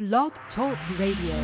Blog Talk Radio.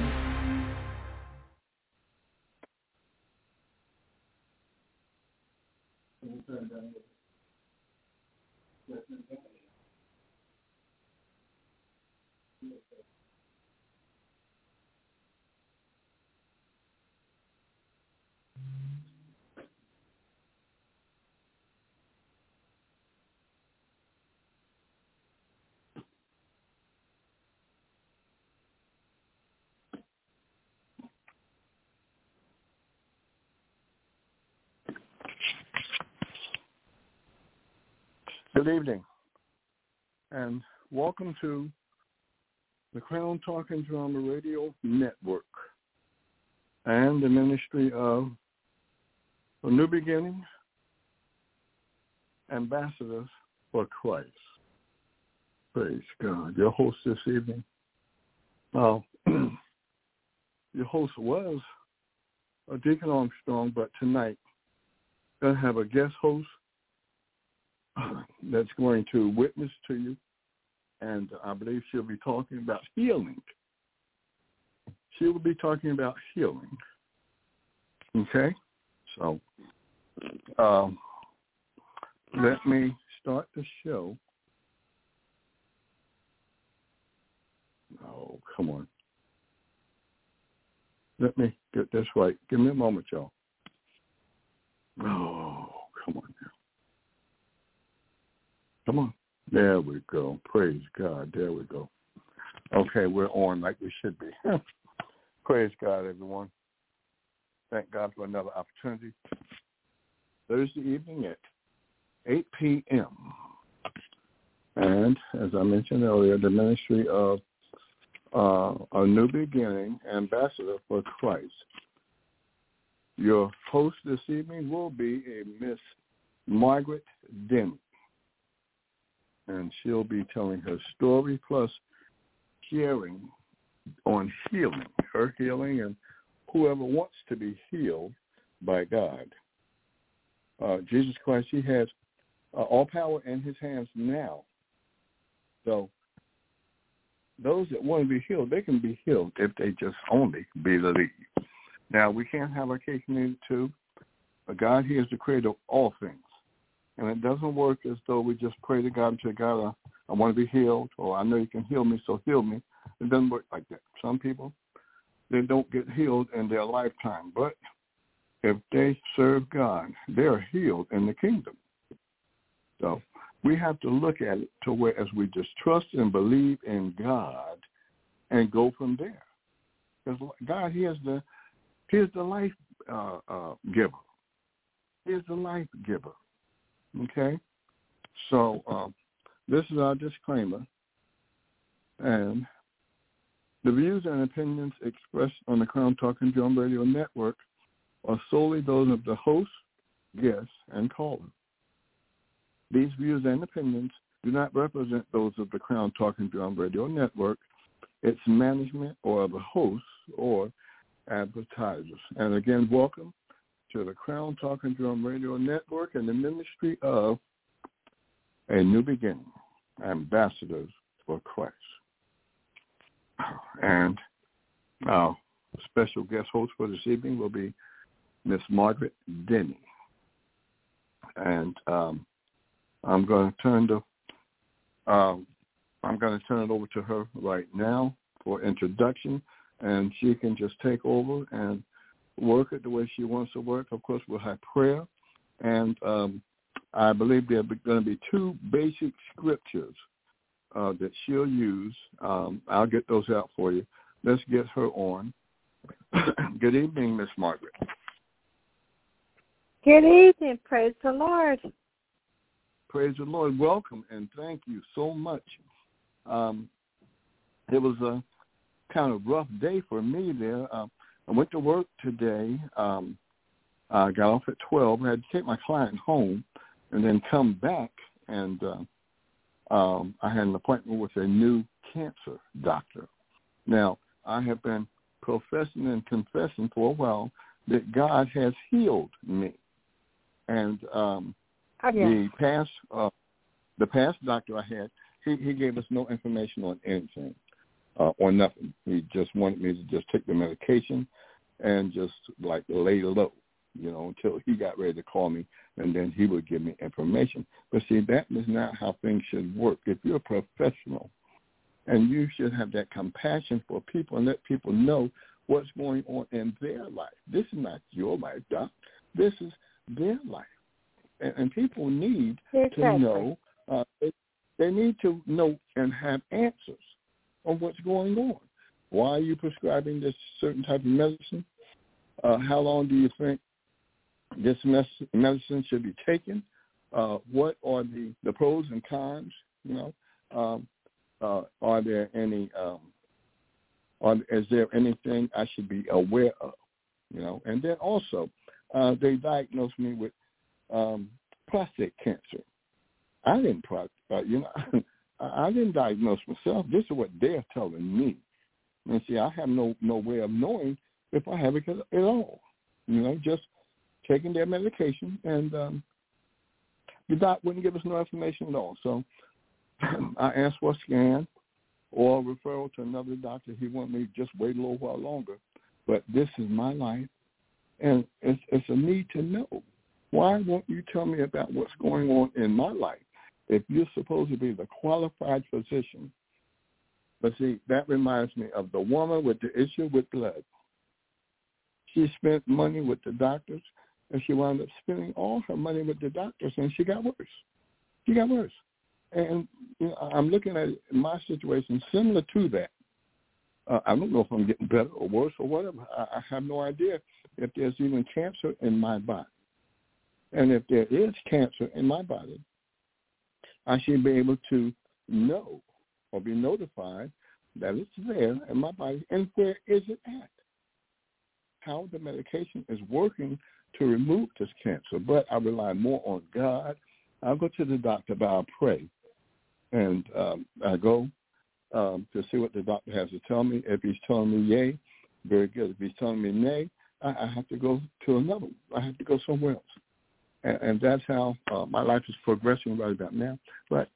Good evening, and welcome to the Crown Talking Drama Radio Network and the ministry of A New Beginning, Ambassadors for Christ. Praise God. Your host this evening, your host was Deacon Armstrong, but tonight we're going to have a guest host that's going to witness to you, and I believe she'll be talking about healing. She will be talking about healing. Okay? So let me start the show. Oh, come on. Let me get this right. Give me a moment, y'all. Oh, come on now. Come on. There we go. Praise God. There we go. Okay, we're on like we should be. Praise God, everyone. Thank God for another opportunity. Thursday evening at 8 p.m. And as I mentioned earlier, the ministry of A New Beginning, Ambassador for Christ. Your host this evening will be a Miss Margaret Denny. And she'll be telling her story plus sharing on healing, her healing, and whoever wants to be healed by God. Jesus Christ, he has all power in his hands now. So those that want to be healed, they can be healed if they just only believe. Now, we can't have our cake and eat it too. But God, he is the creator of all things. And it doesn't work as though we just pray to God and say, God, I want to be healed, or I know you can heal me, so heal me. It doesn't work like that. Some people, they don't get healed in their lifetime. But if they serve God, they're healed in the kingdom. So we have to look at it to where as we just trust and believe in God and go from there. Because God, he is the life giver. He is the life giver. Okay, so this is our disclaimer, and the views and opinions expressed on the Crown Talking Drum Radio Network are solely those of the host, guests, and caller. These views and opinions do not represent those of the Crown Talking Drum Radio Network, its management, or the hosts or advertisers. And again, welcome to the Crown Talking Drum Radio Network and the ministry of A New Beginning, Ambassadors for Christ. And our special guest host for this evening will be Miss Margaret Denny. And I'm going to turn it over to her right now for introduction, and she can just take over and work it the way she wants to work. Of course, we'll have prayer, and I believe there are going to be two basic scriptures that she'll use. I'll get those out for you. Let's get her on. Good evening, Miss Margaret. Good evening. Praise the Lord. Praise the Lord. Welcome, and thank you so much. It was a kind of rough day for me there. I went to work today. I got off at 12. I had to take my client home and then come back, and I had an appointment with a new cancer doctor. Now, I have been professing and confessing for a while that God has healed me. And the past doctor I had, he gave us no information on anything. or nothing. He just wanted me to just take the medication and just like lay low, until he got ready to call me, and then he would give me information. But see, that is not how things should work. If you're a professional, and you should have that compassion for people and let people know what's going on in their life. This is not your life, Doc. This is their life. And people need to know, they need to know and have answers on what's going on. Why are you prescribing this certain type of medicine? How long do you think this medicine should be taken? What are the pros and cons, are there any? Is there anything I should be aware of? And then also, they diagnosed me with prostate cancer. I didn't, I didn't diagnose myself. This is what they're telling me. And see, I have no way of knowing if I have it at all. Just taking their medication, and the doc wouldn't give us no information at all. So I asked for a scan or a referral to another doctor. He wanted me to just wait a little while longer. But this is my life, and it's a need to know. Why won't you tell me about what's going on in my life if you're supposed to be the qualified physician? But see, that reminds me of the woman with the issue with blood. She spent money with the doctors, and she wound up spending all her money with the doctors, and she got worse. She got worse. And I'm looking at my situation similar to that. I don't know if I'm getting better or worse or whatever. I have no idea if there's even cancer in my body. And if there is cancer in my body, I should be able to know or be notified that it's there in my body, and where is it at? How the medication is working to remove this cancer. But I rely more on God. I'll go to the doctor, but I'll pray. And I go to see what the doctor has to tell me. If he's telling me yay, very good. If he's telling me nay, I have to go to another one. I have to go somewhere else. And that's how my life is progressing right about now. But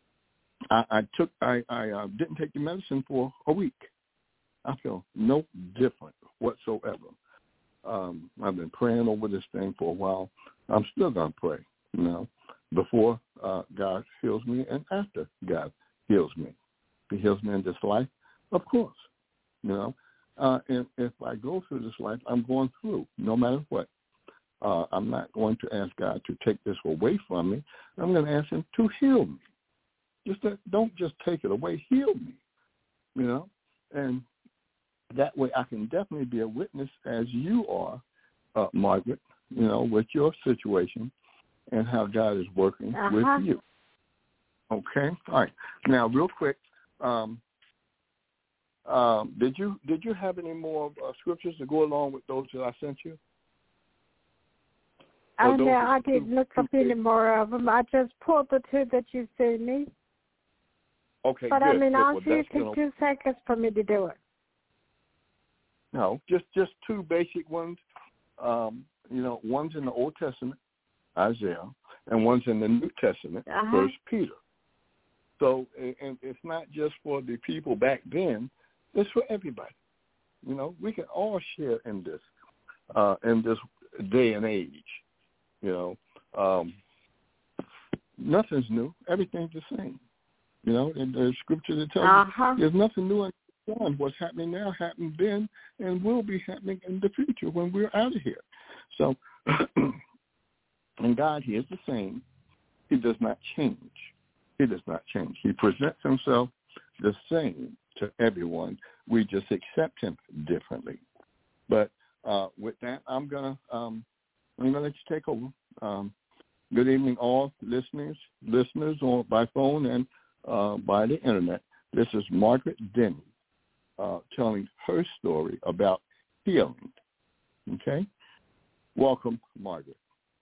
I didn't take the medicine for a week. I feel no different whatsoever. I've been praying over this thing for a while. I'm still going to pray, before God heals me and after God heals me. He heals me in this life, of course, and if I go through this life, I'm going through no matter what. I'm not going to ask God to take this away from me. I'm going to ask him to heal me. Don't just take it away, heal me, and that way I can definitely be a witness as you are, Margaret, with your situation and how God is working with you. Okay? All right. Now, real quick, did you have any more scriptures to go along with those that I sent you? No, I didn't look up any more of them. I just pulled the two that you sent me. Okay, but good. I'll see it take 2 seconds for me to do it. No, just two basic ones. One's in the Old Testament, Isaiah, and one's in the New Testament, 1 Peter. So, and it's not just for the people back then; it's for everybody. We can all share in this day and age. Nothing's new; everything's the same. And there's scripture that tells you there's nothing new in God. What's happening now happened then and will be happening in the future when we're out of here. So, and God, He is the same. He does not change. He does not change. He presents Himself the same to everyone. We just accept Him differently. But with that, I'm gonna let you take over. Good evening, all listeners on by phone and by the internet. This is Margaret Denny telling her story about healing. Okay? Welcome, Margaret.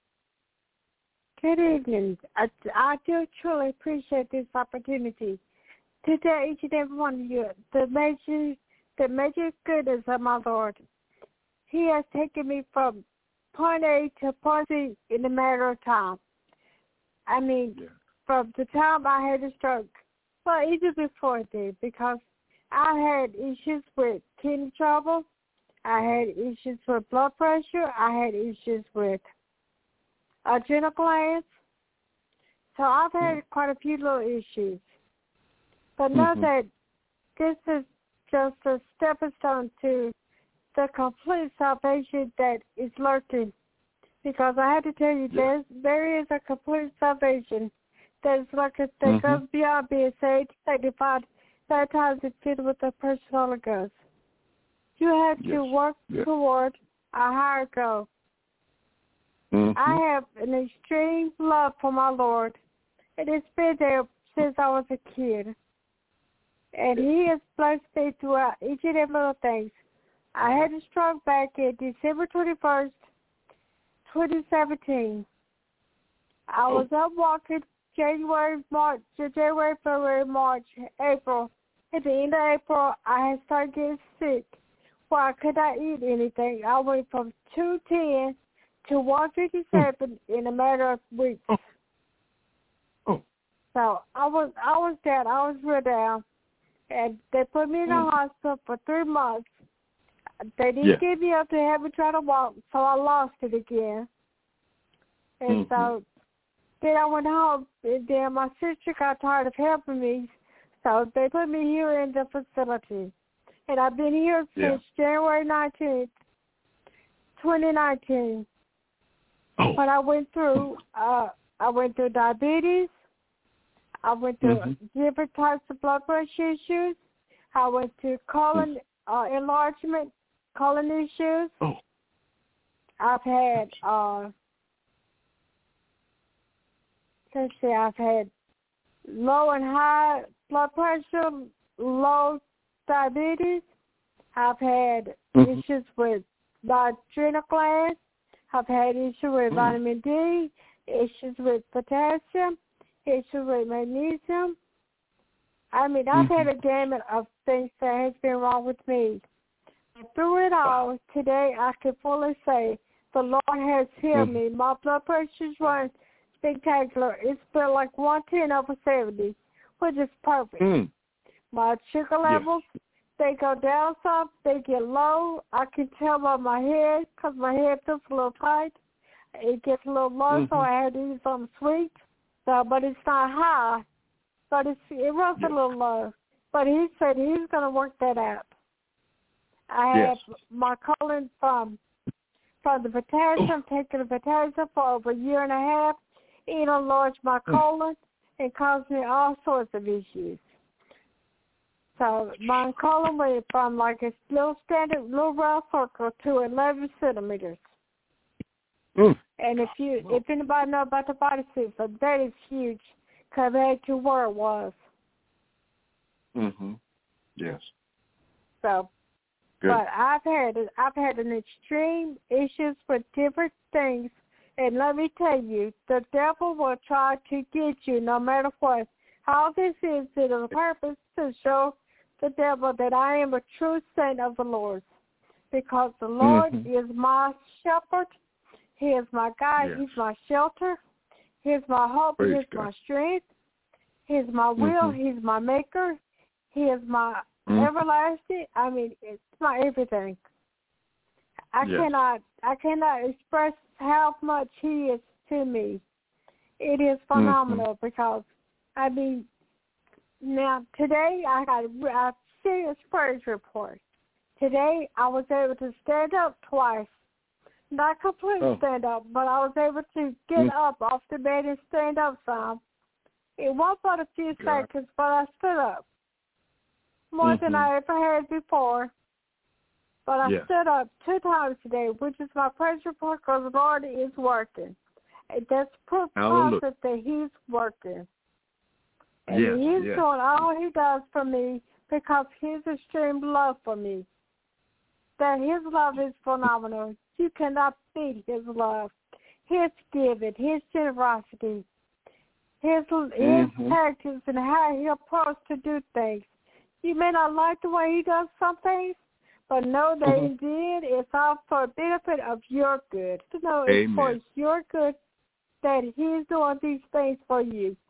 Good evening. I do truly appreciate this opportunity to tell each and every one of you the major goodness of my Lord. He has taken me from point A to point Z in a matter of time. I mean, from the time I had a stroke, well, even before then, because I had issues with kidney trouble. I had issues with blood pressure. I had issues with adrenal glands. So I've had quite a few little issues. But know that this is just a stepping stone to the complete salvation that is lurking. Because I had to tell you, there is a complete salvation that is lurking that goes beyond being saved, sanctified, baptized, and filled with the personal Holy Ghost. You have to work toward a higher goal. I have an extreme love for my Lord, and it's been there since I was a kid. And He has blessed me throughout each and every little thing. I had a stroke back in December 21st, 2017. I was up walking January, February, March, April. At the end of April, I had started getting sick where I could not eat anything. I went from 210 to 157 in a matter of weeks. So I was down. I was real down. And they put me in the hospital for 3 months. They didn't get me up to have me try to walk, so I lost it again. And so then I went home, and then my sister got tired of helping me, so they put me here in the facility. And I've been here since January 19th, 2019. But I went through diabetes. I went through different types of blood pressure issues. I went through colon enlargement, colon issues. I've had, I've had low and high blood pressure, low diabetes. I've had issues with my adrenal glands. I've had issues with vitamin D, issues with potassium, issues with magnesium. I mean, I've had a gamut of things that has been wrong with me. But through it all, today I can fully say the Lord has healed me. My blood pressure's running spectacular. It's been like 110/70, which is perfect. My sugar levels, they go down some, they get low. I can tell by my head because my head feels a little tight. It gets a little low, so I had to eat something sweet. So, but it's not high, but it runs a little low. But He said He's going to work that out. I have my colon from the potassium, taking the potassium for over a year and a half. It enlarged my colon and caused me all sorts of issues. So my colon went from like a little standard, little round circle to 11 centimeters. And if anybody know about the body suit, so that is huge compared to where it was. Yes. So, good. But I've had an extreme issues with different things, and let me tell you, the devil will try to get you no matter what. All this is to the purpose to show the devil that I am a true saint of the Lord, because the Lord is my shepherd. He is my guide. He's my shelter. He's my hope. He's my strength. He's my will. He's my maker. He is my everlasting. I mean, it's my everything. I cannot express how much He is to me. It is phenomenal because, I mean, now today I got a serious praise report. Today I was able to stand up twice. Not completely stand up, but I was able to get up off the bed and stand up some. It wasn't but a few seconds, but I stood up. More than I ever had before. But I stood up 2 times today, which is my praise report, because the Lord is working. And that's proof positive that He's working. And He's doing all He does for me because His extreme love for me. That His love is phenomenal. You cannot beat His love, His giving, His generosity, His tactics, and how He approaches to do things. You may not like the way He does some things, but know that indeed it's all for the benefit of your good. To know it's for your good that He's doing these things for you.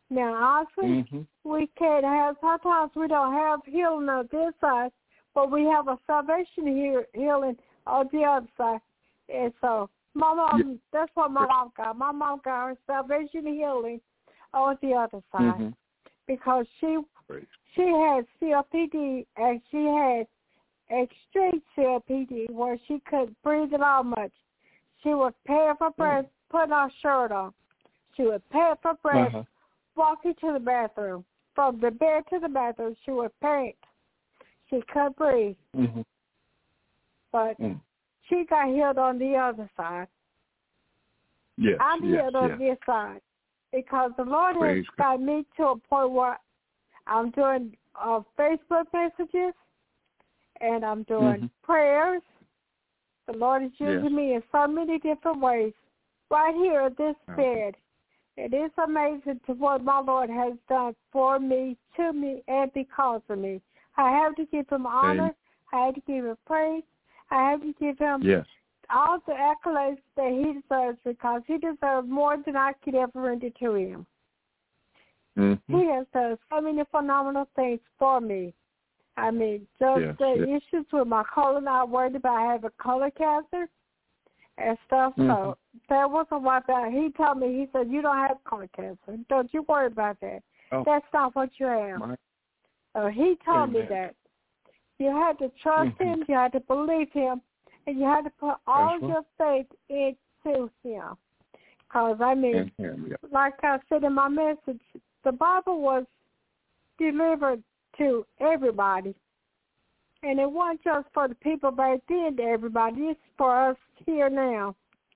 Now, honestly, we can't have, sometimes we don't have healing on this side, but we have a salvation healing on the other side. And so, my mom, that's what my mom got. My mom got her salvation healing on the other side because she had COPD and she had extreme COPD where she couldn't breathe at all much. She would pay for breath, putting her shirt on. She would pay for breath, walking to the bathroom. From the bed to the bathroom, she would paint. She couldn't breathe. But she got healed on the other side. Yes, I'm healed on this side because the Lord has got me to a point where I'm doing Facebook messages and I'm doing prayers. The Lord is using me in so many different ways right here at this bed. It is amazing to what my Lord has done for me, to me, and because of me. I have to give him honor. I have to give him praise. I have to give him all the accolades that he deserves because he deserves more than I could ever render to him. He has done so many phenomenal things for me. I mean, just the issues with my colon, I worried about having colon cancer and stuff. So that wasn't what that. He told me, he said, you don't have colon cancer. Don't you worry about that. That's not what you have. So he told me that. You had to trust him, you had to believe him, and you had to put all your faith into him. Because, I mean, like I said in my message, the Bible was delivered to everybody. And it wasn't just for the people back then to everybody. It's for us here now.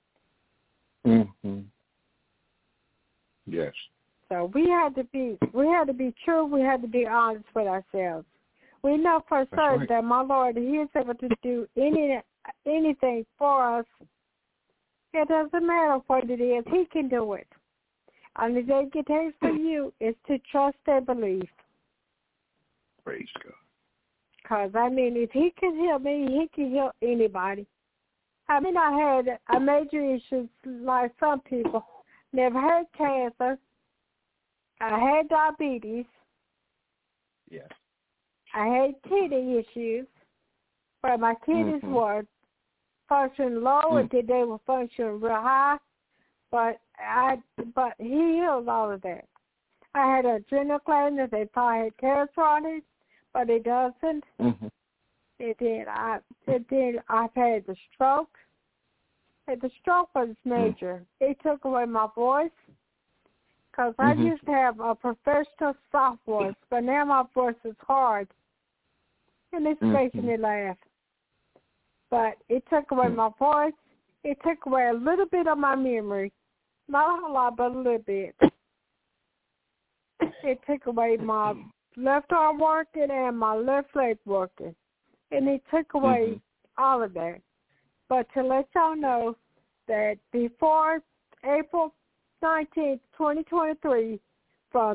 Yes. So we had to be true. We had to be honest with ourselves. We know for certain that my Lord, he is able to do anything for us. It doesn't matter what it is. He can do it. Only thing it takes for you is to trust and believe. Praise God. Because, I mean, if he can heal me, he can heal anybody. I mean, I had a major issue like some people. Never had cancer. I had diabetes. Yes. I had kidney issues where my kidneys were functioning low and then they were functioning real high. But he healed all of that. I had adrenal gland that they thought I had cancer on it, but it doesn't. And then I've had the stroke. And the stroke was major. It took away my voice because I used to have a professional soft voice, but now my voice is hard. And it's making me laugh. But it took away my voice. It took away a little bit of my memory. Not a whole lot, but a little bit. It took away my left arm working and my left leg working. And it took away all of that. But to let y'all know that before April 19th, 2023, from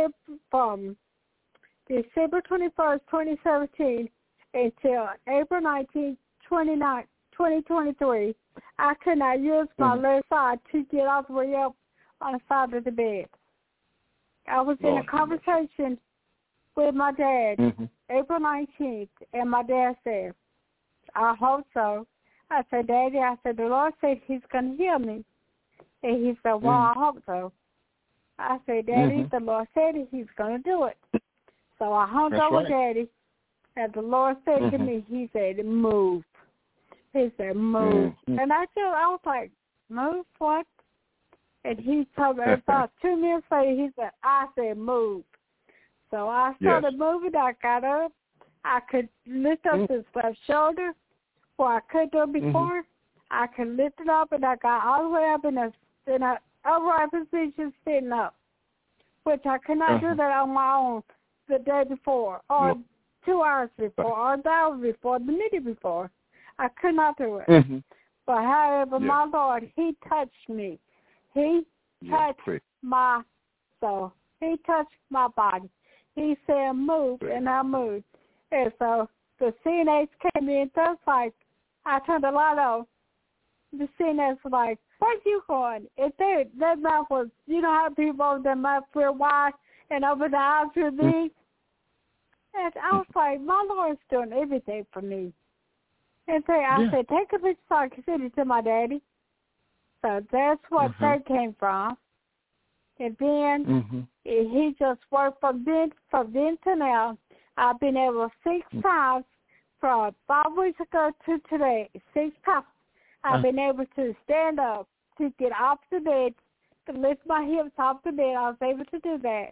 December 21st, 2017, until April 19th, 2023, I could not use my left side to get all the way up on the side of the bed. I was in a conversation with my dad April 19th, and my dad said, I hope so. I said, Daddy, the Lord said he's going to heal me. And he said, well, I hope so. I said, Daddy, the Lord said he's going to do it. So I hung up with Daddy, and the Lord said to me, he said, move. He said, move. And I was like, move what? And he told me, about 2 minutes later, I said, move. So I started moving. I got up. I could lift up this left shoulder where I couldn't do it before. I could lift it up, and I got all the way up in a upright position sitting up, which I could not do that on my own the day before or 2 hours before or an hour before, the minute before. I could not do it. But however, my Lord, he touched me. He touched my soul. He touched my body. He said, move, and I moved. And so the CNAs came in, just like I turned the light on. The CNAs were like, where you going? If that mouth was, you know how people open their mouth real wide and open their eyes real big? And I was like, my Lord's doing everything for me. And so I said, take a picture so I can send it to my daddy. So that's what that came from. And then he just worked from then to now. I've been able 6 times from 5 weeks ago to today. 6 times I've been able to stand up, to get off the bed, to lift my hips off the bed. I was able to do that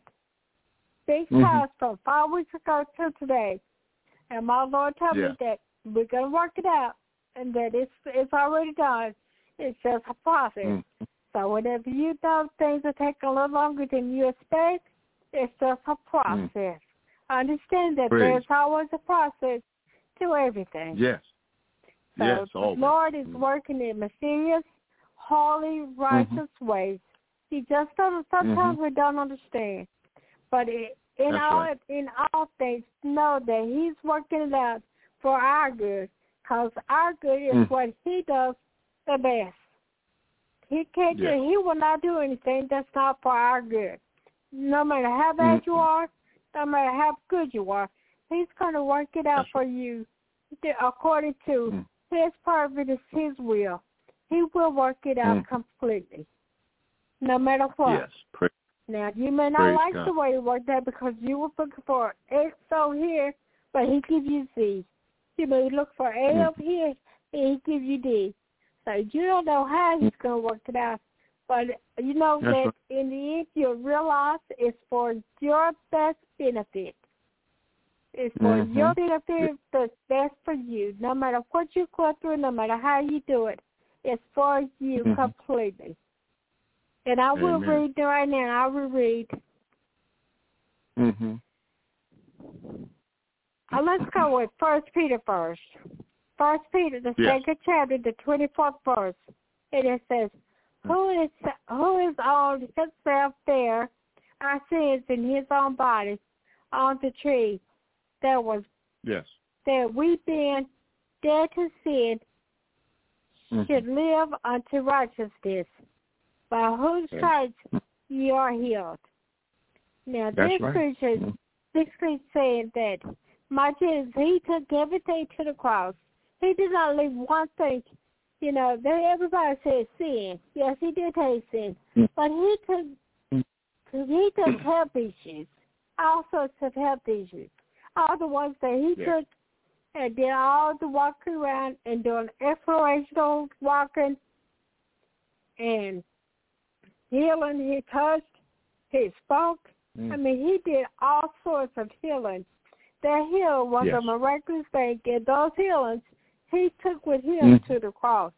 6 times from 5 weeks ago to today. And my Lord told me that we're going to work it out and that it's already done. It's just a process. So whenever you know things are taking a little longer than you expect, it's just a process. Understand that there's always a process to everything. Yes. So yes, the always. Lord is working in mysterious, holy, righteous ways. He just doesn't, sometimes we don't understand. But in all things, know that He's working it out for our good, because our good is what He does the best. He can't do. He will not do anything that's not for our good. No matter how bad you are, no matter how good you are, He's going to work it out for you according to His purpose, His will. He will work it out completely, no matter what. Yes. Now, you may not like the way it worked out because you were looking for X over here, but He gives you Z. You may look for A over here, and He gives you D. So you don't know how He's going to work it out. But you know that in the end, you'll realize it's for your best benefit. It's for your benefit that's best for you. No matter what you go through, no matter how you do it, it's for you completely. And I will read right now. I will read. Let's go with 1 Peter first. 1 Peter, the second chapter, the 24th verse. And it says, who is on Himself there our sins in His own body on the tree that was that we being dead to sin should live unto righteousness, by whose stripes ye are healed. Now this scripture is basically saying that my Jesus, He took everything to the cross. He did not leave one thing. You know, everybody says sin. Yes, He did take sin, but He took health issues, all sorts of health issues, all the ones that He took and did all the walking around and doing explorational walking and healing. He touched, He spoke. I mean, He did all sorts of healing. That healing was a miraculous thing, and those healings He took with Him to the cross,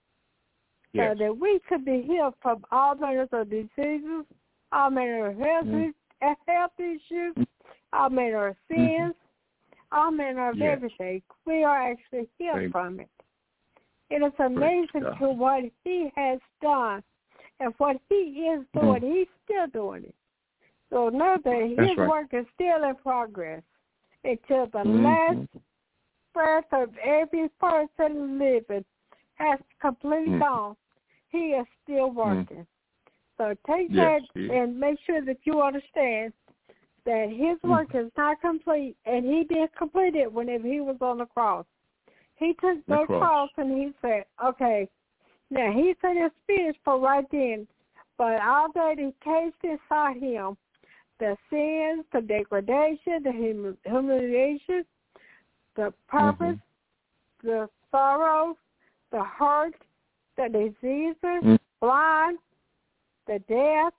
so that we could be healed from all manners of diseases, all manner of health issues, all manner of sins, all manner of everything. We are actually healed from it. It is amazing to what He has done and what He is doing. He's still doing it. So know that His work is still in progress until the last breath of every person living has completely gone. He is still working. So take that and make sure that you understand that His work is not complete, and He did complete it whenever He was on the cross. He took the cross and He said, okay, now He said it's finished for right then, but all that He cased inside Him, the sins, the degradation, the humiliation, the purpose, the sorrow, the hurt, the diseases, blind, the death,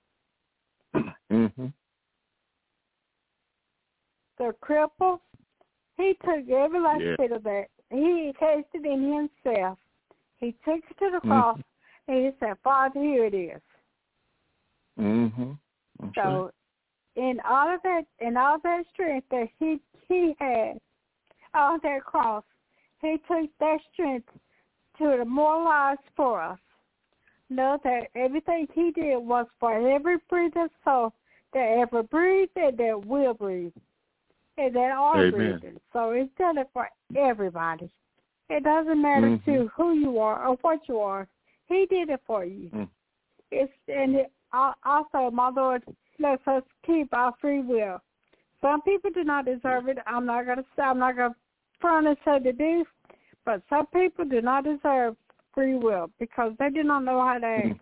the cripple. He took every last bit of that. He encased it in Himself. He took it to the cross, and He said, Father, here it is. So in all of that strength that he had on that cross, He took that strength to immortalize for us. Know that everything He did was for every breathing soul that ever breathed and that will breathe and that are breathing. So He's done it for everybody. It doesn't matter to who you are or what you are. He did it for you. Also, my Lord lets us keep our free will. Some people do not deserve it. I'm not going to front and say they do, but some people do not deserve free will because they do not know how to act.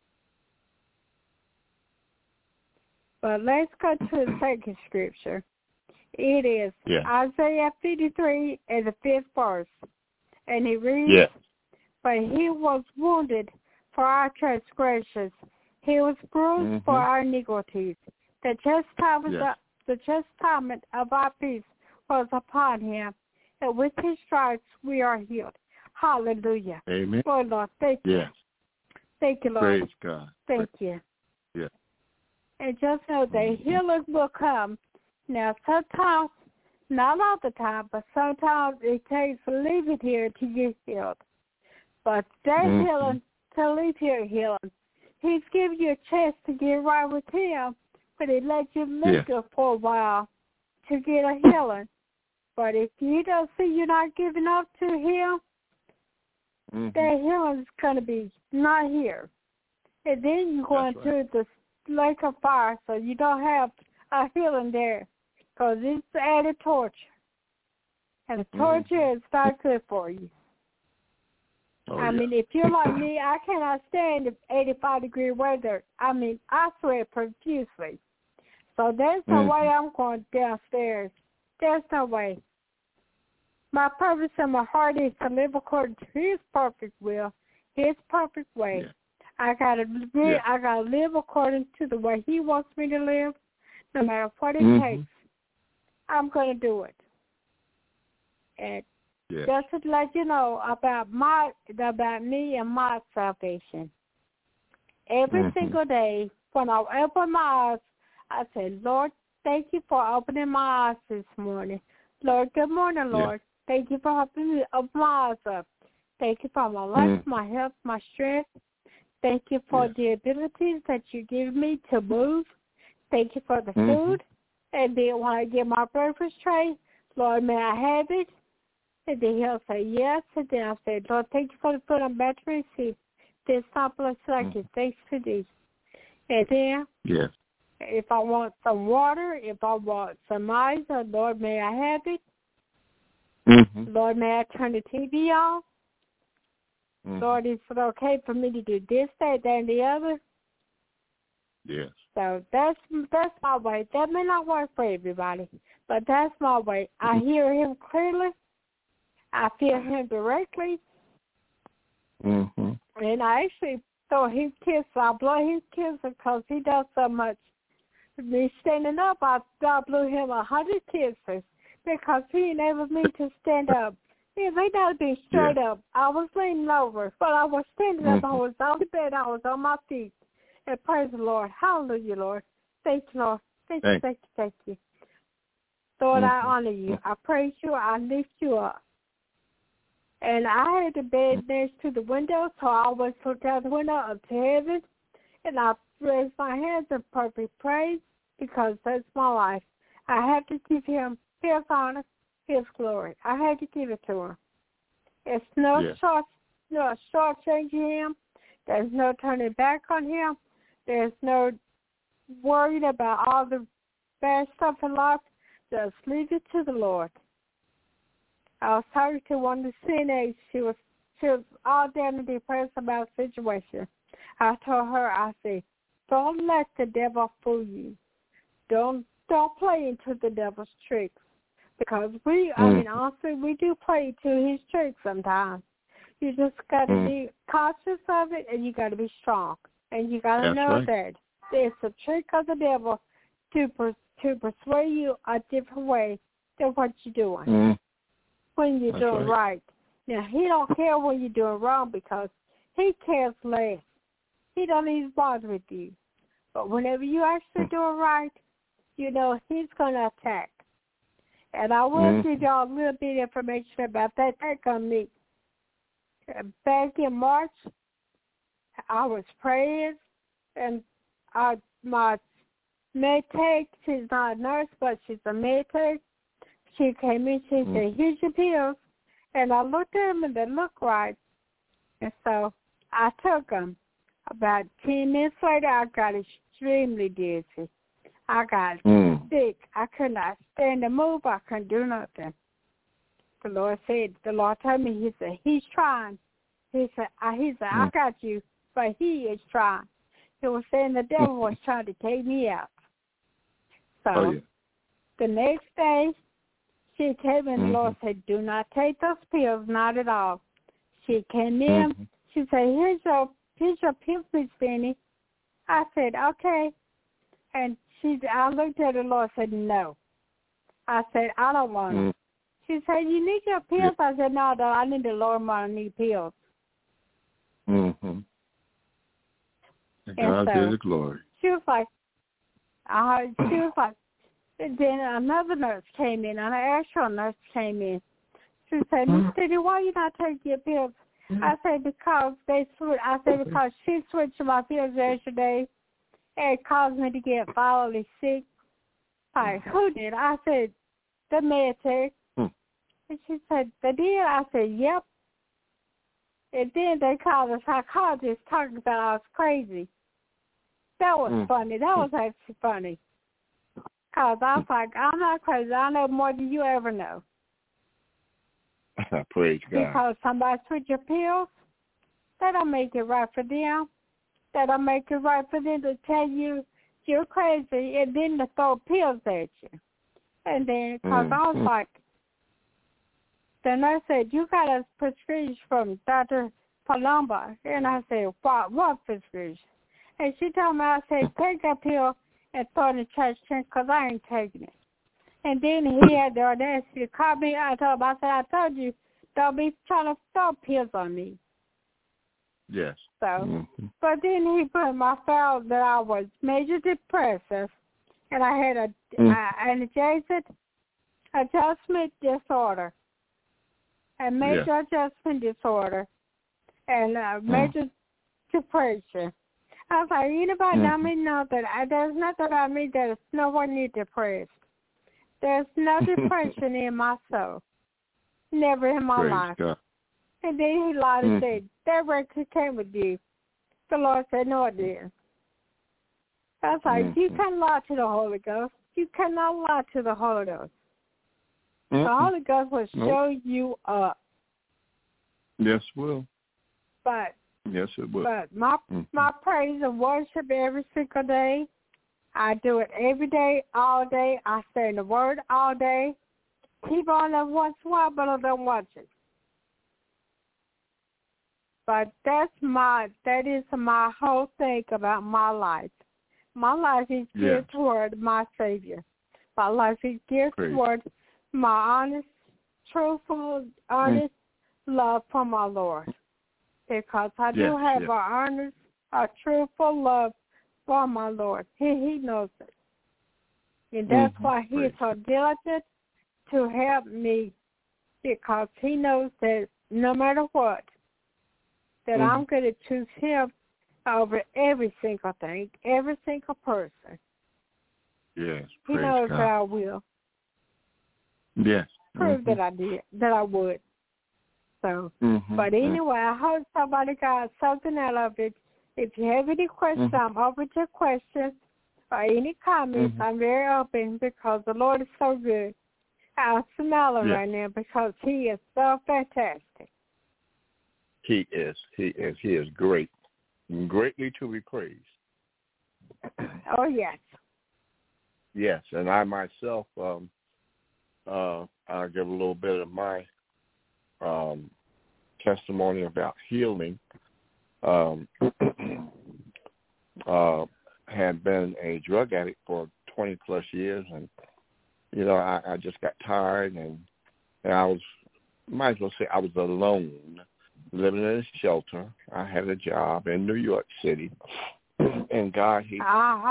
But let's go to the second scripture. It is Isaiah 53 and the 5th verse. And he reads, But he was wounded for our transgressions. He was bruised for our iniquities. The chastisement of our peace was upon him, and with his stripes we are healed. Hallelujah. Amen. Oh, Lord, thank you. Yes. Thank you, Lord. Praise God. Thank you. Yes. And just know the healing will come. Now, sometimes, not all the time, but sometimes it takes leaving here to get healed. But that healing, to leave here healing, he's giving you a chance to get right with him, but he lets you linger for a while to get a healing. But if you don't see you're not giving up to him, that healing is going to be not here. And then you're going to the lake of fire, so you don't have a healing there, because it's added torture. And the torture is not good for you. I mean, if you're like me, I cannot stand 85-degree weather. I mean, I sweat profusely. So there's no way I'm going downstairs. There's no way. My purpose in my heart is to live according to his perfect will, his perfect way. Yeah. I gotta live according to the way he wants me to live, no matter what it takes. I'm going to do it. And just to let you know about me and my salvation. Every single day when I open my eyes, I say, Lord, thank you for opening my eyes this morning. Lord, good morning, Lord. Thank you for opening my eyes up. Thank you for my life, my health, my strength. Thank you for the abilities that you give me to move. Thank you for the food. And then when I get my breakfast tray, Lord, may I have it? And then he'll say yes. And then I'll say, Lord, thank you for the food I'm about to receive. This simple like it. Thanks for this. And then if I want some water, if I want some ice, Lord, may I have it? Lord, may I turn the TV on? Lord, is it okay for me to do this, that, and the other? Yes. So that's my way. That may not work for everybody, but that's my way. I hear him clearly. I feel him directly. And I actually throw his kiss. I blow his kiss because he does so much. Me standing up, I blew him 100 kisses because he enabled me to stand up. If he got to be straight up, I was leaning over, but I was standing up. I was on the bed. I was on my feet. And praise the Lord. Hallelujah, Lord. Thank you, Lord. Thank you. Lord, I honor you. I praise you. I lift you up. And I had the bed next to the window, so I always looked out the window up to heaven, and I raised my hands in perfect praise because that's my life. I have to give him his honor, his glory. I have to give it to him. It's no shortchanging him. There's no turning back on him. There's no worried about all the bad stuff in life. Just leave it to the Lord. I was talking to one of the CNAs. She was all down and depressed about the situation. I told her, I said, don't let the devil fool you. Don't play into the devil's tricks. Because honestly, we do play to his tricks sometimes. You just got to be conscious of it, and you got to be strong. And you got to know that it's a trick of the devil to persuade you a different way than what you're doing when you're doing right. Now, he don't care when you're doing wrong because he cares less. He don't even bother with you. But whenever you actually doing right, you know he's going to attack. And I will give y'all a little bit of information about that company. Back in March, I was praying, and my med tech, she's not a nurse, but she's a med tech. She came in, she said, here's your pills. And I looked at them, and they looked right. And so I took them. About 10 minutes later, I got extremely dizzy. I got sick. I could not stand to move. I couldn't do nothing. The Lord told me, he said, he's trying. He said, I got you, but he is trying. He was saying the devil was trying to take me out. So the next day, she came and the Lord said, do not take those pills, not at all. She came in. She said, here's your pills, Miss Benny. I said, okay. And I looked at the Lord and said, no. I said, I don't want them. She said, you need your pills? I said, no, I need the Lord more. I need pills. God be the glory. She was like, and then another nurse came in, an actual nurse came in. She said, Miss Diddy, why you not taking your pills? I said, because because she switched my pills yesterday. It caused me to get violently sick. Like, who did? I said, the military. And she said, they did? I said, yep. And then they called a psychologist talking about I was crazy. That was funny. That was actually funny. Because I was like, I'm not crazy. I know more than you ever know. Praise God. Because somebody switch your pills, that don't make it right for them. That don't make it right for them to tell you you're crazy and then to throw pills at you. And then, because I was like, the nurse said, you got a prescription from Dr. Palumba. And I said, what prescription? And she told me, I said, take that pill and throw it in the trash can because I ain't taking it. And then he had the audacity to call me. I said, I told you, don't be trying to throw pills on me. Yes. So, but then he found that I was major depressive, and I had an adjustment disorder, a major adjustment disorder, and major depression. I was like, anybody know me know that there's nothing about me that is nowhere near depressed. There's no depression in my soul. Never in my life. God. And then he lied and said, that record came with you. The Lord said, no, it didn't. I was like, you can't lie to the Holy Ghost. You cannot lie to the Holy Ghost. The Holy Ghost will show you up. Yes, it will. But yes, it will. But my praise and worship every single day, I do it every day, all day. I say the word all day. People on there once in a while, but I don't watch it. But that is my whole thing about my life. My life is geared toward my Savior. My life is geared toward my honest, truthful, honest love for my Lord. Because I do have a truthful love for my Lord. He knows it. And that's why he is so diligent to help me, because he knows that no matter what, that I'm going to choose him over every single thing, every single person. Yes, he knows that I will. Yes. Prove that I did, that I would. So, but anyway, I hope somebody got something out of it. If you have any questions, I'm open to questions or any comments. I'm very open because the Lord is so good. I'm smiling right now because he is so fantastic. He is. He is great. Greatly to be praised. Oh, yes. Yes, and I myself, I'll give a little bit of my testimony about healing. Had been a drug addict for 20 plus years, and I just got tired, and I might as well say I was alone, living in a shelter. I had a job in New York City, and God, he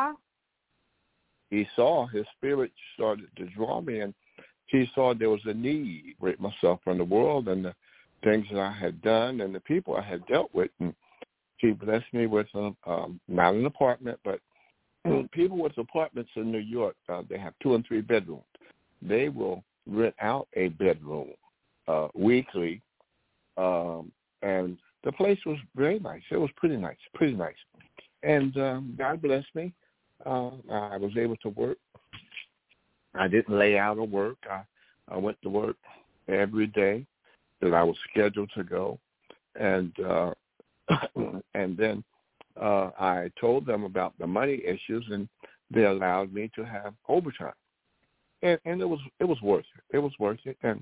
saw, his spirit started to draw me, and he saw there was a need with myself from the world and the things that I had done and the people I had dealt with. And he blessed me with not an apartment, but people with apartments in New York, they have 2 and 3 bedrooms. They will rent out a bedroom weekly, and the place was very nice. It was pretty nice. And God blessed me. I was able to work. I didn't lay out of work. I went to work every day that I was scheduled to go. And and then I told them about the money issues, and they allowed me to have overtime. And it was worth it. It was worth it. And,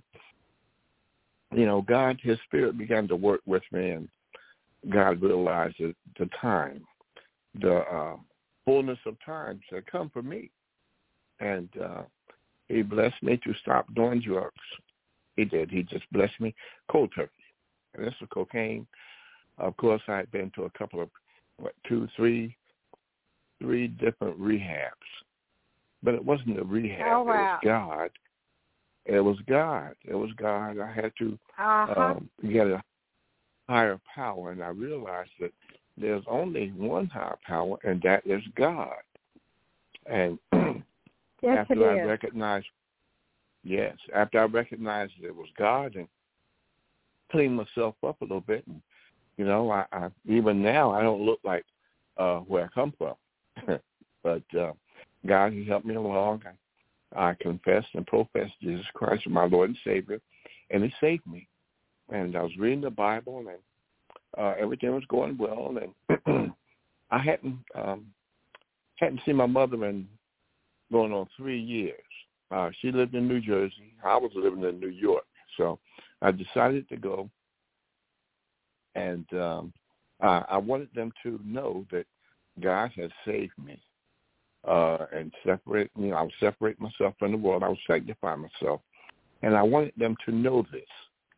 God, his spirit began to work with me, and God realized that the time, the fullness of time had come for me. And he blessed me to stop doing drugs. He did. He just blessed me cold turkey. And this was cocaine. Of course, I had been to a couple of, 3 different rehabs. But it wasn't a rehab. Oh, wow. It was God. I had to get a higher power, and I realized that there's only one higher power, and that is God. And yes, after I recognized it was God, and cleaned myself up a little bit, and I even now I don't look like where I come from, but God, he helped me along. I confessed and professed Jesus Christ as my Lord and Savior, and he saved me. And I was reading the Bible, and everything was going well. And I hadn't seen my mother in going on 3 years. She lived in New Jersey. I was living in New York. So I decided to go, and I wanted them to know that God has saved me. And separate, I would separate myself from the world. I would sanctify myself. And I wanted them to know this,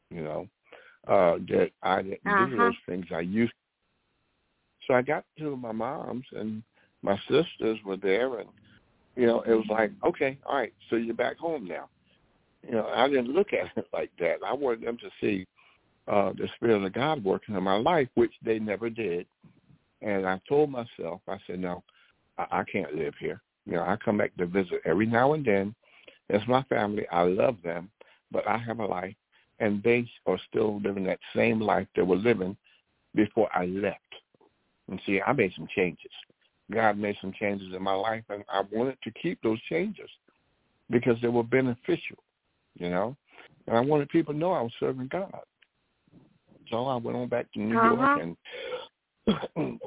that I didn't do those things I used to. So I got to my mom's, and my sisters were there, and, it was like, okay, all right, so you're back home now. I didn't look at it like that. I wanted them to see the Spirit of God working in my life, which they never did. And I told myself, I said, no, I can't live here. I come back to visit every now and then. It's my family. I love them, but I have a life, and they are still living that same life they were living before I left. And see, I made some changes. God made some changes in my life, and I wanted to keep those changes because they were beneficial, And I wanted people to know I was serving God. So I went on back to New York, and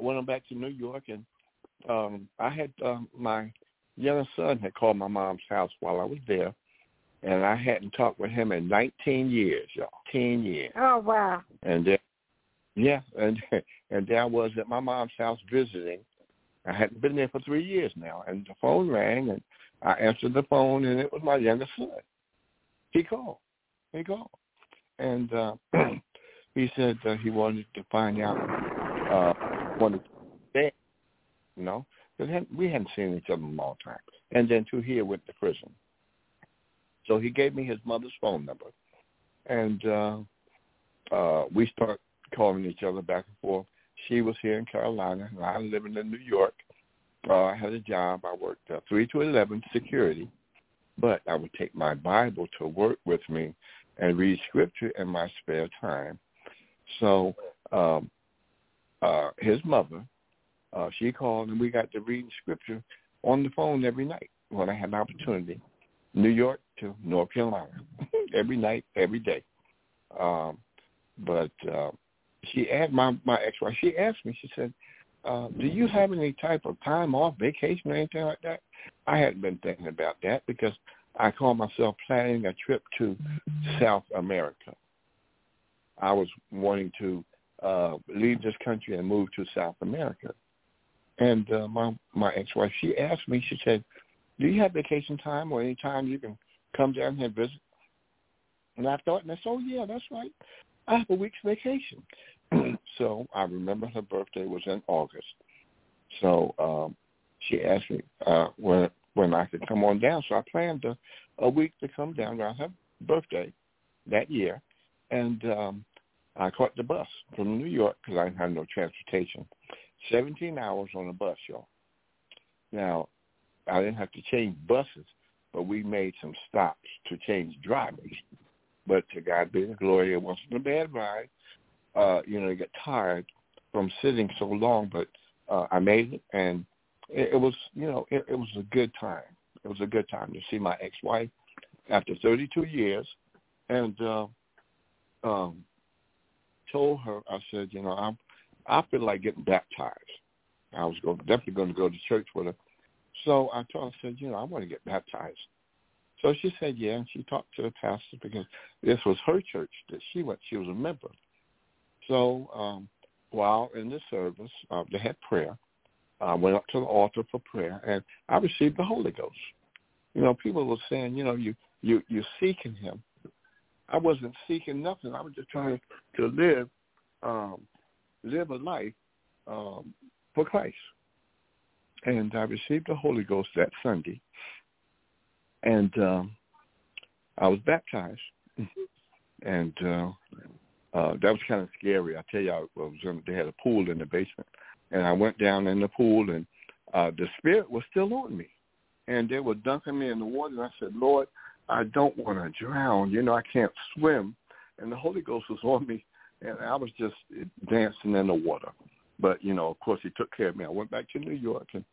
I had my younger son had called my mom's house while I was there, and I hadn't talked with him in 19 years, y'all. 10 years. Oh, wow. And there I was at my mom's house visiting. I hadn't been there for 3 years now, and the phone rang, and I answered the phone, and it was my younger son. He called, and he said he wanted to find out, wanted to stay. Because we hadn't seen each other in a long time. And then he went to prison. So he gave me his mother's phone number. And we started calling each other back and forth. She was here in Carolina, and I was living in New York. I had a job. I worked 3 to 11 security. But I would take my Bible to work with me and read scripture in my spare time. So his mother, she called, and we got to read scripture on the phone every night when I had an opportunity, New York to North Carolina, every night, every day. But she asked my ex-wife, she asked me, she said, do you have any type of time off, vacation or anything like that? I hadn't been thinking about that because I called myself planning a trip to South America. I was wanting to leave this country and move to South America. And my ex-wife, she asked me, she said, do you have vacation time or any time you can come down here and visit? And I thought, and I said, oh, yeah, that's right. I have a week's vacation. So I remember her birthday was in August. So she asked me when I could come on down. So I planned a week to come down around her birthday that year. And I caught the bus from New York because I didn't have no transportation. 17 hours on a bus, y'all. Now, I didn't have to change buses, but we made some stops to change drivers. But to God be the glory, it wasn't a bad ride. you get tired from sitting so long, but I made it, and it was, it was a good time. It was a good time to see my ex-wife after 32 years, and told her, I said, I feel like getting baptized. I was definitely going to go to church with her. So I told her, I said, I want to get baptized. So she said, yeah, and she talked to the pastor because this was her church that she went. She was a member. So while in the service, they had prayer. I went up to the altar for prayer, and I received the Holy Ghost. People were saying, you're seeking him. I wasn't seeking nothing. I was just trying to live a life for Christ. And I received the Holy Ghost that Sunday, and I was baptized. And that was kind of scary. I tell you, they had a pool in the basement, and I went down in the pool, and the Spirit was still on me. And they were dunking me in the water, and I said, Lord, I don't want to drown. I can't swim. And the Holy Ghost was on me, and I was just dancing in the water. But, of course, he took care of me. I went back to New York, and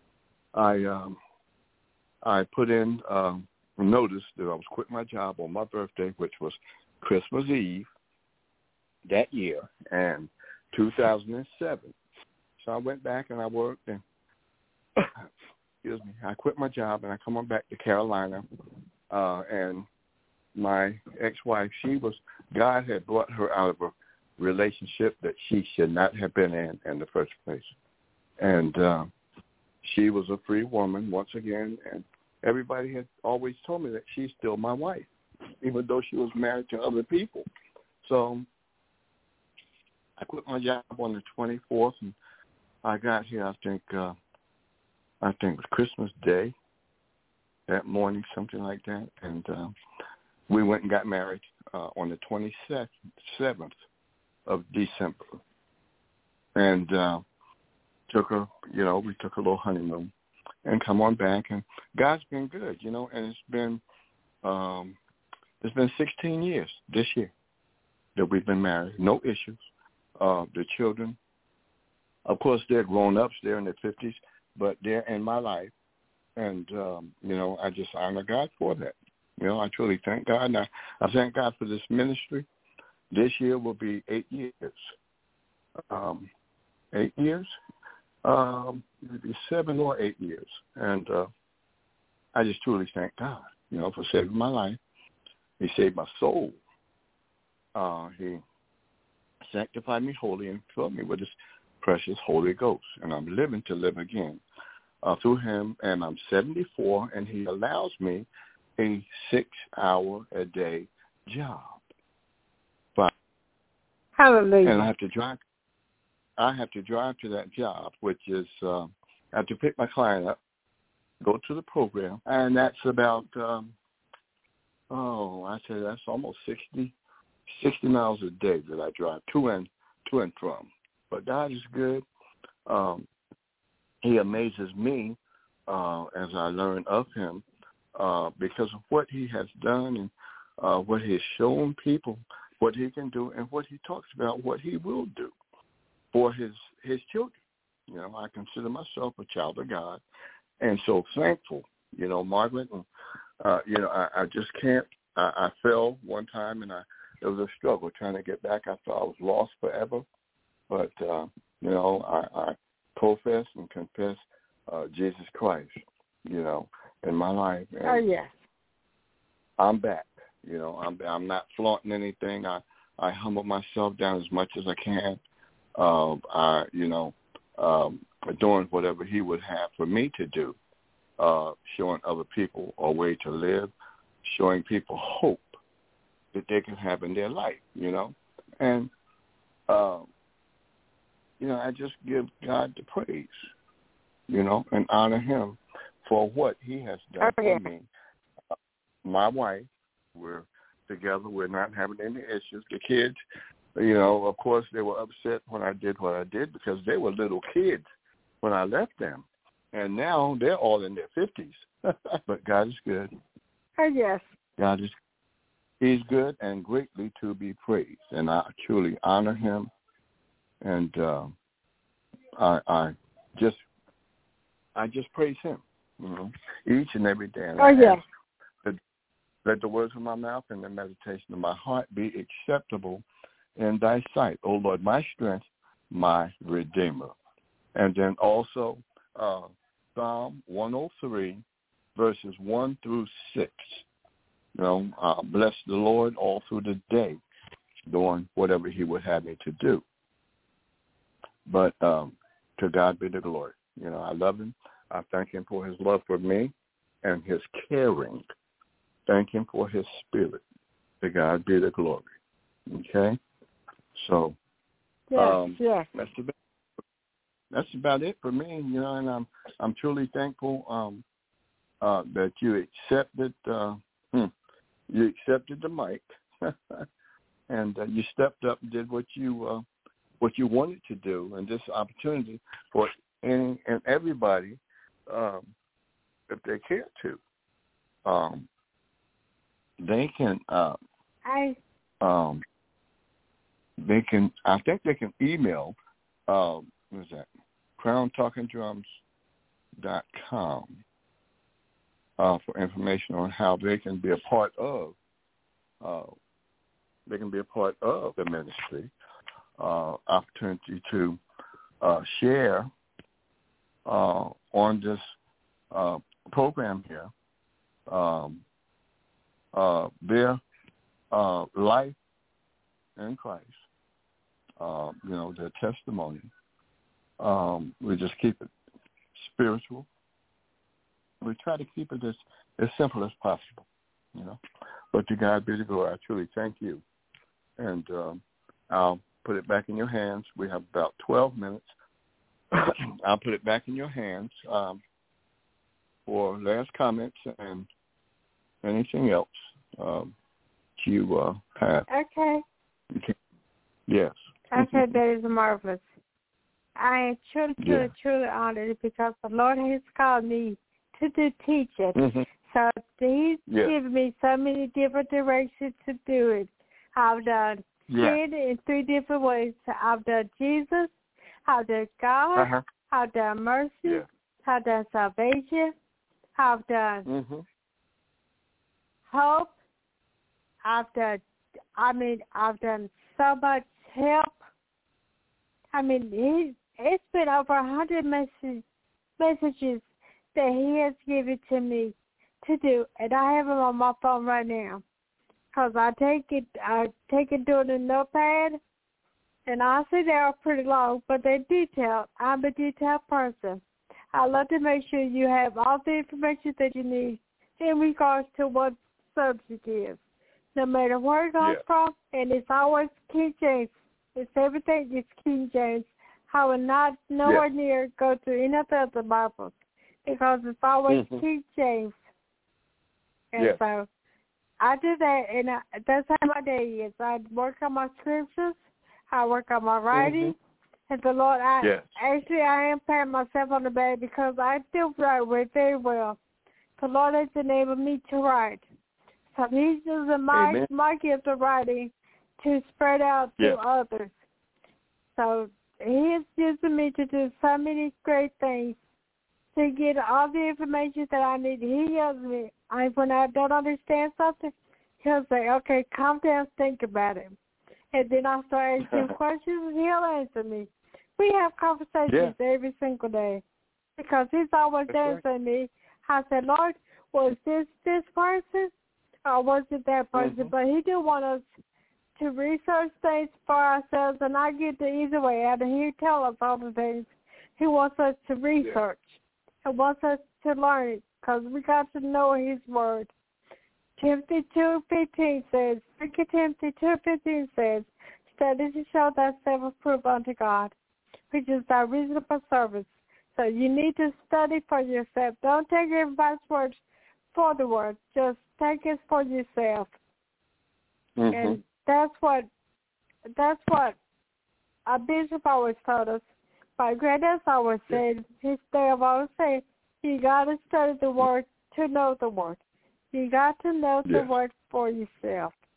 I put in a notice that I was quitting my job on my birthday, which was Christmas Eve that year, and 2007. So I went back and I worked, and I quit my job, and I come on back to Carolina, and my ex-wife, God had brought her out of a relationship that she should not have been in the first place. And she was a free woman once again, and everybody had always told me that she's still my wife, even though she was married to other people. So I quit my job on the 24th, and I got here, I think it was Christmas Day, that morning, something like that. And we went and got married on the 27th of December. And we took a little honeymoon and come on back. And God's been good, and it's been 16 years this year that we've been married. No issues. The children, of course, they're grown-ups. They're in their 50s, but they're in my life. And, I just honor God for that. I truly thank God. And I thank God for this ministry. This year will be 8 years. 8 years? It'll be 7 or 8 years. And I just truly thank God, for saving my life. He saved my soul. He sanctified me holy and filled me with his precious Holy Ghost. And I'm living to live again through him. And I'm 74, and he allows me a 6-hour-a-day job. But hallelujah. And I have to drive to that job, which is I have to pick my client up, go to the program, and that's about I say that's almost 60 miles a day that I drive to and from. But God is good. He amazes me as I learn of him because of what he has done and what he has shown people, what he can do, and what he talks about, what he will do for his children. I consider myself a child of God, and so thankful, Margaret. And, I just can't. I fell one time, and it was a struggle trying to get back. I thought I was lost forever, but I profess and confess Jesus Christ, in my life. And oh yes, I'm back. I'm not flaunting anything. I humble myself down as much as I can. Doing whatever he would have for me to do, showing other people a way to live, showing people hope that they can have in their life, And, I just give God the praise, and honor him for what he has done for me. My wife, we're together. We're not having any issues. The kids, of course, they were upset when I did what I did because they were little kids when I left them. And now they're all in their 50s. But God is good. oh yes. God is He's good and greatly to be praised, and I truly honor him. And I just praise him, each and every day. And let the words of my mouth and the meditation of my heart be acceptable in thy sight, O Lord, my strength, my Redeemer. And then also Psalm 103, verses 1 through 6. Bless the Lord all through the day, doing whatever he would have me to do. But to God be the glory. I love him. I thank him for his love for me and his caring. Thank him for his spirit. To God be the glory. Okay? So yes. That's about it for me, and I'm truly thankful that you accepted the mic and you stepped up and did what you wanted to do, and this opportunity for any and everybody, if they care to, they can. I think they can email. What is that? CrownTalkingDrums.com for information on how they can be a part of. They can be a part of the ministry. Opportunity to share on this program here their life in Christ. Their testimony. We just keep it spiritual. We try to keep it as simple as possible, But to God be the glory. I truly thank you. And I'll put it back in your hands. We have about 12 minutes. I'll put it back in your hands for last comments and anything else you have. Okay. Yes. Okay, that is marvelous. I am truly honored because the Lord has called me to do teaching. Mm-hmm. So he's given me so many different directions to do it. I've done it in 3 different ways. I've done Jesus, I've done God, I've done mercy, I've done salvation, I've done hope, I've done so much help. It's been over 100 messages that he has given to me to do, and I have them on my phone right now. Because I take it doing a notepad, and honestly they are pretty long, but they're detailed. I'm a detailed person. I love to make sure you have all the information that you need in regards to what subject is. No matter where it comes from, and it's always King James. It's everything is King James. I will not nowhere near go to any of the other Bibles because it's always King James. And so I do that, and that's how my day is. I work on my scriptures. I work on my writing. And the Lord, I am patting myself on the back because I still write very well. The Lord has enabled me to write. So he's using my gift of writing to spread out to others. So he is using me to do so many great things, to get all the information that I need. He helps me. When I don't understand something, he'll say, okay, calm down, think about it. And then I'll start asking questions, and he'll answer me. We have conversations every single day because he's always answering me. I said, Lord, was this person or was it that person? But he do want us to research things for ourselves and not get the easy way out. And he tell us all the things. He wants us to research. He wants us to learn it because we got to know his word. Timothy 2:15 says, 2 Timothy 2:15 says, study to show thyself approved unto God, which is thy reasonable service. So you need to study for yourself. Don't take everybody's words for the word. Just take it for yourself. And that's what our bishop always told us. My granddad's always said, they have always said, you got to study the word to know the word. You got to know the word for yourself.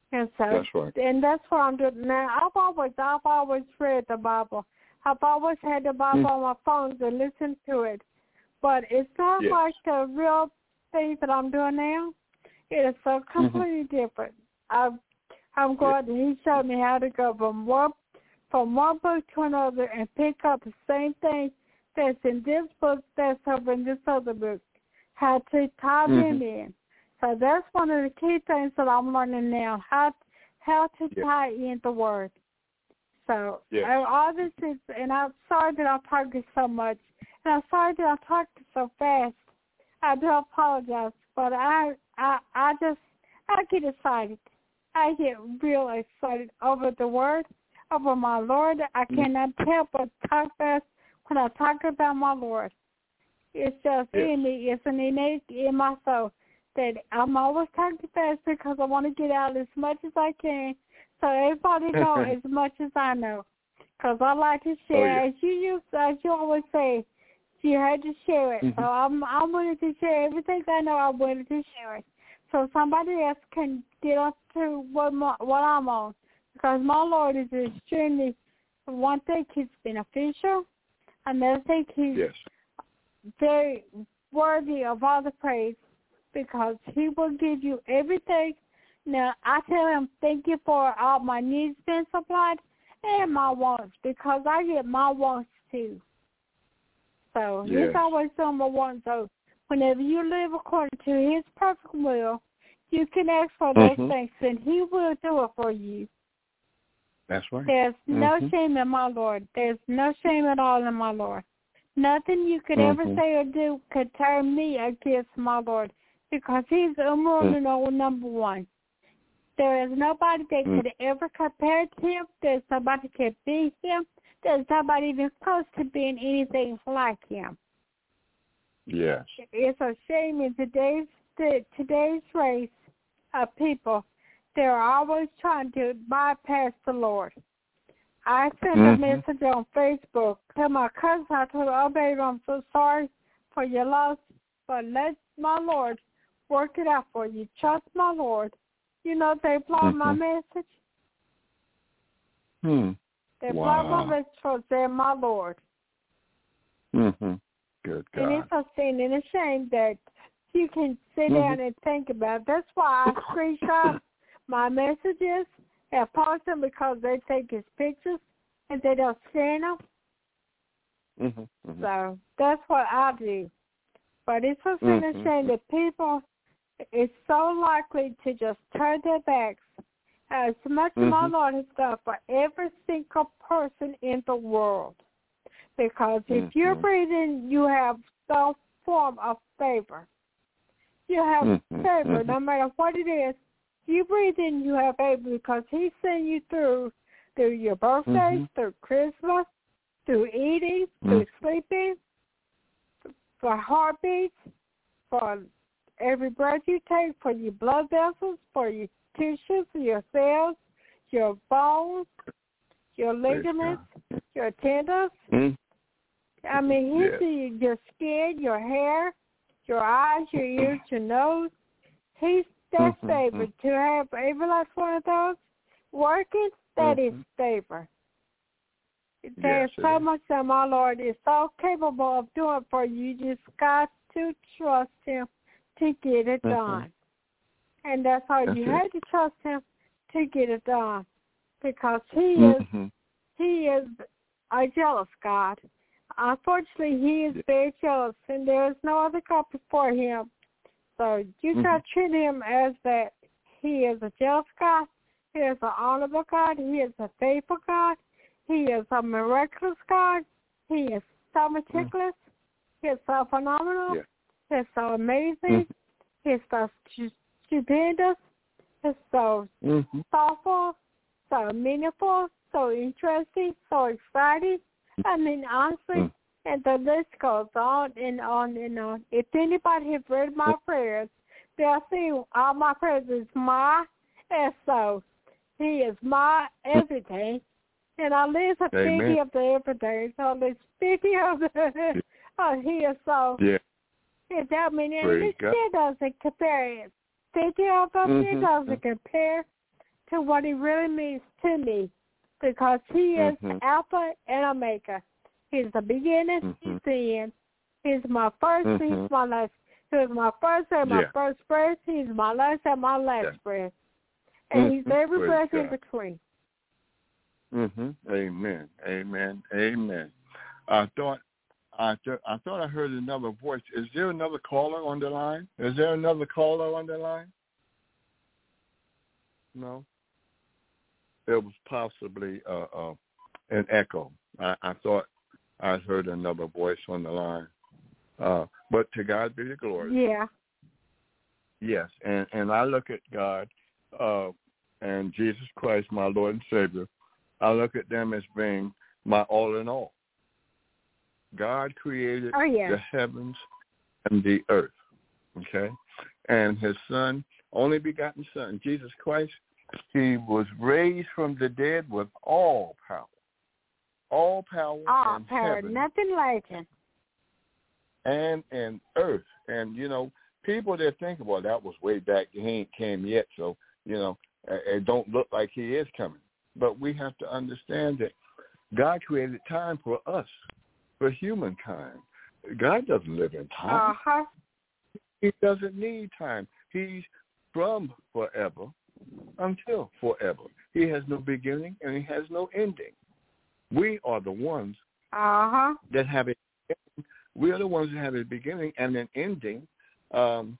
And so, that's right. And that's what I'm doing now. I've always read the Bible. I've always had the Bible on my phone and listened to it. But it's not like the real thing that I'm doing now. It is so completely different. I'm going, and he showed me how to go from one book to another and pick up the same thing that's in this book that's over in this other book, how to tie them in. So that's one of the key things that I'm learning now, how to tie in the word. So all this is, and I'm sorry that I'm talking so much, and I'm sorry that I'm talking so fast. I do apologize, but I get excited. I get real excited over the word, over my Lord. I cannot help but talk fast when I talk about my Lord. It's just in me. It's an innate in my soul that I'm always talking fast because I want to get out as much as I can so everybody knows as much as I know. Because I like to share. As you always say, you had to share it. So I'm willing to share everything I know. I'm willing to share it. So somebody else can get up to what I'm on. Because my Lord is extremely, one thing, he's beneficial. Another thing, he's very worthy of all the praise because he will give you everything. Now, I tell him, thank you for all my needs being supplied and my wants because I get my wants too. So he's always on my wants. So whenever you live according to his perfect will, you can ask for those things and he will do it for you. That's right. There's no shame in my Lord. There's no shame at all in my Lord. Nothing you could ever say or do could turn me against my Lord because he's number one. There is nobody that could ever compare to him. There's nobody that could be him. There's nobody even close to being anything like him. Yes. It's a shame in today's race of people. They're always trying to bypass the Lord. I sent a message on Facebook to my cousin. I told her, oh, baby, I'm so sorry for your loss, but let my Lord work it out for you. Trust my Lord. You know, they blocked my message. They blocked my message for saying my Lord. Good God. And it's a sin and a shame that you can sit down and think about it. That's why I screenshot my messages and post them because they take his pictures and they don't scan them. So that's what I do. But it's a sin and shame that people is so likely to just turn their backs as much as my Lord has done for every single person in the world. Because if you're breathing, you have some form of favor. You have favor, no matter what it is. You breathe in, you have favor because he's sent you through your birthdays, through Christmas, through eating, through sleeping, for heartbeats, for every breath you take, for your blood vessels, for your tissues, your cells, your bones, your ligaments, your tendons. I mean, he sees your skin, your hair, your eyes, your ears, your nose. He's that favor. To have every last one of those working, that is favor. There's so much that my Lord is so capable of doing for you. You just got to trust him to get it done. And that's how you have to trust him to get it done. Because he is a jealous God. Unfortunately, he is very jealous, and there is no other God before him. So you got to treat him as that. He is a jealous God. He is an honorable God. He is a faithful God. He is a miraculous God. He is so meticulous. He is so phenomenal. He is so amazing. He is so stupendous. He is so thoughtful, so meaningful, so interesting, so exciting. I mean, honestly, and the list goes on and on and on. If anybody has read my prayers, they'll see all my prayers is my SO. He is my everything. And I list a 50 of the everything. So there's 50 of the he is so. I mean, and it still doesn't compare it. 50 of them, it doesn't compare to what he really means to me, because he is Alpha and Omega. He's the beginning, he's the end. He's my first, he's my last. He's my first and my first breath. He's my last and my last breath. And he's every breath in between. Amen. Amen. Amen. I thought I heard another voice. Is there another caller on the line? Is there another caller on the line? No. It was possibly an echo. I thought I heard another voice on the line. But to God be the glory. Yeah. Yes, and I look at God and Jesus Christ, my Lord and Savior. I look at them as being my all in all. God created the heavens and the earth, okay? And his Son, only begotten Son, Jesus Christ, he was raised from the dead with all power. All power in heaven. Nothing like him. And in earth. And, you know, people that think, well, that was way back. He ain't came yet, so, you know, it don't look like he is coming. But we have to understand that God created time for us, for humankind. God doesn't live in time. He doesn't need time. He's from forever until forever. He has no beginning and he has no ending. We are the ones that have a beginning. We are the ones that have a beginning and an ending. An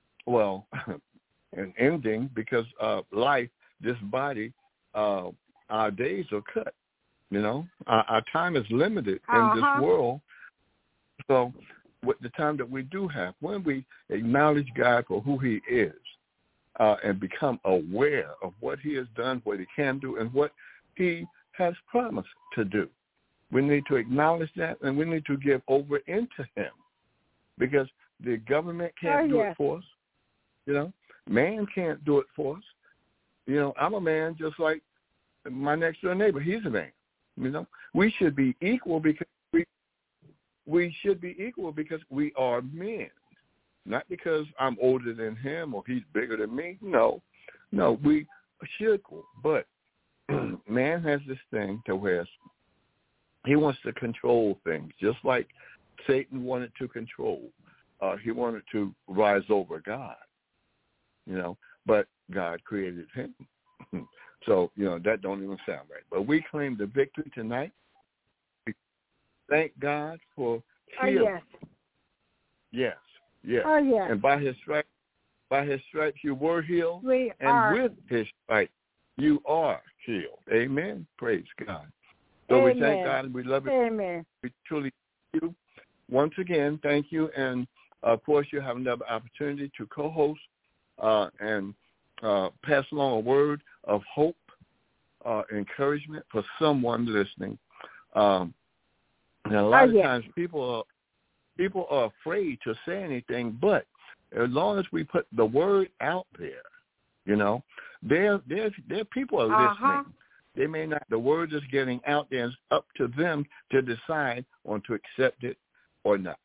ending because life, this body, our days are cut. You know, our time is limited in this world. So with the time that we do have, when we acknowledge God for who he is and become aware of what he has done, what he can do, and what he has promised to do, we need to acknowledge that, and we need to give over into him, because the government can't do it for us. You know, man can't do it for us. You know, I'm a man just like my next door neighbor. He's a man. You know, we should be equal because we should be equal because we are men, not because I'm older than him or he's bigger than me. No, we should. But man has this thing to where he wants to control things, just like Satan wanted to control. He wanted to rise over God, you know, but God created him. So, you know, that don't even sound right. But we claim the victory tonight. We thank God for healing. Yes. And by his stripes you were healed. With his stripes you are healed. Amen. Praise God. So we thank God and we love you. Amen. We truly thank you. Once again, thank you. And, of course, you have another opportunity to co-host and pass along a word of hope, encouragement for someone listening. And a lot of times people are afraid to say anything, but as long as we put the word out there, you know, there people are listening. They may not, the word is getting out there. It's up to them to decide on to accept it or not.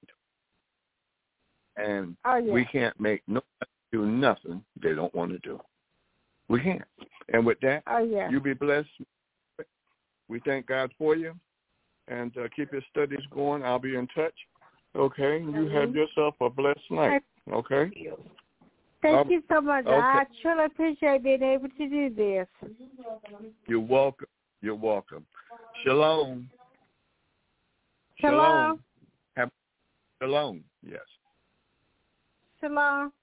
And we can't make no do nothing they don't want to do. We can't. And with that, you be blessed. We thank God for you. And keep your studies going. I'll be in touch. Okay? You have yourself a blessed night. Okay? Thank you so much. I truly appreciate being able to do this. You're welcome. You're welcome. Shalom. Shalom. Shalom. Yes. Shalom.